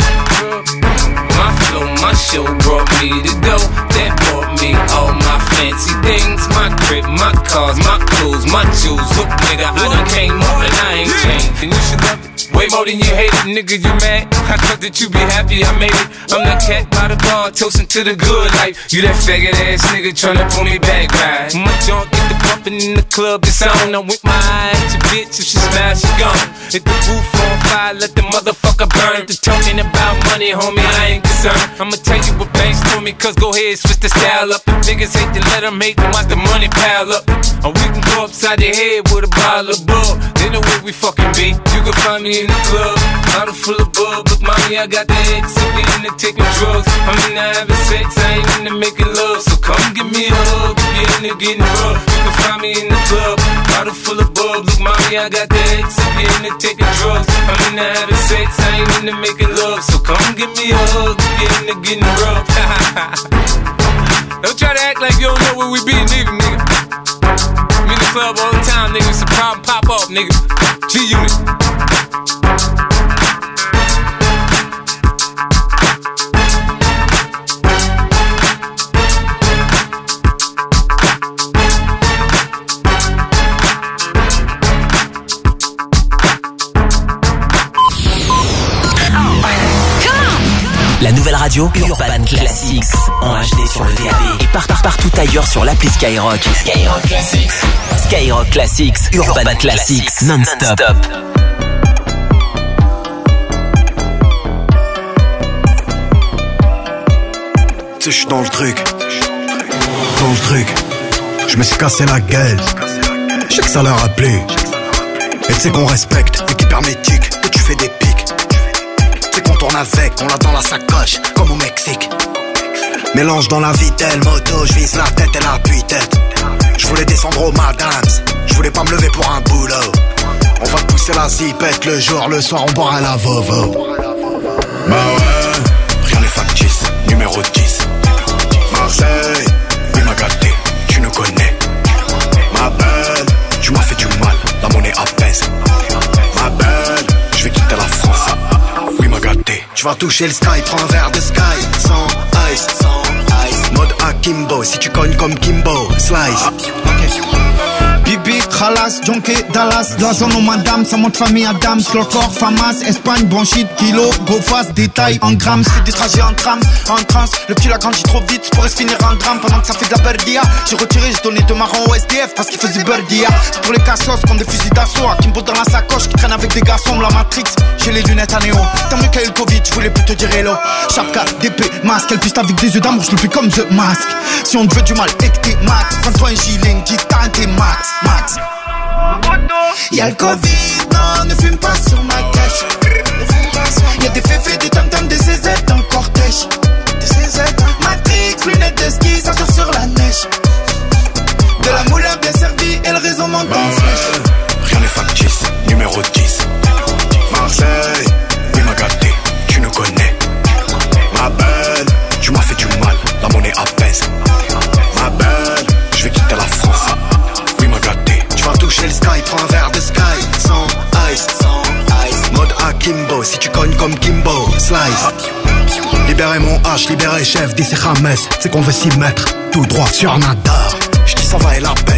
My flow, my show brought me to go. That brought me all my fancy things. My crib, my cars, my clothes, my jewels. Look, nigga, I done came up and I ain't changed. And you should love it way more than you hate it, nigga, you mad? I thought that you be happy I made it. I'm that cat by the bar, toasting to the good life. You that faggot ass nigga tryna pull me back, right? My junk get the bumpin' in the club, it's on. I'm with my eye at your bitch, if she smash, she gone. Hit the roof on fire, let the motherfucker burn. The talking about money, homie, I ain't concerned. I'ma tell you what banks told me, cause go ahead, switch the style up. If niggas hate to let them hate them, watch the money pile up. Or we can go upside the head with a bottle of bub. They know where we fucking be. You can find me in the club, bottle full of bub. Look, mommy, I got the X, if you into taking drugs. I'm into having sex, I ain't into making love. So come give me a hug, if you into getting rough. You can find me in the club, bottle full of bub. Look, mommy, I got the X. I'm into taking drugs. I'm into having sex. I ain't into making love. So come give me a hug. Get into getting rough. Don't try to act like you don't know where we be, nigga, nigga. I'm in the club all the time, nigga. It's a problem, pop off, nigga. G-Unit. La nouvelle radio Urban Classics en HD sur le DAB et partout ailleurs sur l'appli Skyrock. Skyrock Classics. Skyrock Classics, Urban Classics, non-stop. Tu sais, je suis dans le truc. Je me suis cassé la gueule. Je sais que ça leur a plu. Et tu sais qu'on respecte l'équipe hermétique, que tu fais des pics. Qu'on tourne avec, on l'a dans la sacoche, comme au Mexique. Mélange dans la vitelle, moto, je vise la tête et l'appui-tête. Je voulais descendre aux madames, je voulais pas me lever pour un boulot. On va pousser la zipette le jour, le soir on boira la vovo. Bah ouais, rien n'est factice, numéro 10. Marseille, oui m'a gâté, tu nous connais. Ma belle, tu m'as fait du mal, la monnaie apaise. Ma belle, je vais quitter la France. Tu vas toucher le sky, prends un verre de sky. Sans ice, mode Akimbo, si tu cognes comme Kimbo, slice. Bibi, Khalas, Jonké, Dallas, de la zone aux madame, ça monte famille Adams, Clocor, Famas, Espagne, Bronchite, Kilo, Go-Fast, détail en grammes, c'est des trajets en tram, en trans, le petit l'a grandi trop vite, pourrait se finir en drame pendant que ça fait de la berdia. J'ai retiré, j'ai donné 2 marrons au SDF parce qu'il faisait berdia. C'est pour les cassos comme des fusils d'assaut, Kimbo dans la sacoche qui traîne avec des garçons, la Matrix, j'ai les lunettes à néo. Tant mieux qu'il y a eu le Covid, je voulais plus te dire hello. Chapka, d'épée, masque, elle piste avec des yeux d'amour, je le plus comme The Mask. Si on te veut du mal et que t'es max, prends-toi un gilet, une guitare et t'es max. Y'a le Covid, non, ne fume pas sur ma cache. Y'a des féfés, des tam-tam, des CZ dans le cortège. Matrix, lunettes de ski, ça sort sur la neige. De la moula bien servie et le réseau monte en flèche. Rien n'est factice, numéro 10. Marseille, oui m'a gâté, tu nous connais. Ma belle, tu m'as fait du mal, la monnaie apaise. Ma belle, je vais quitter la France. Oui m'a gâté, tu vas toucher le sky, prends un verre de sky. Sans ice, mode Akimbo, si tu cognes comme Kimbo, slice. Libérez mon H, libérez chef, d'ici Rames, c'est qu'on veut s'y mettre. Tout droit sur Nadar, j'dis ça va et la paix.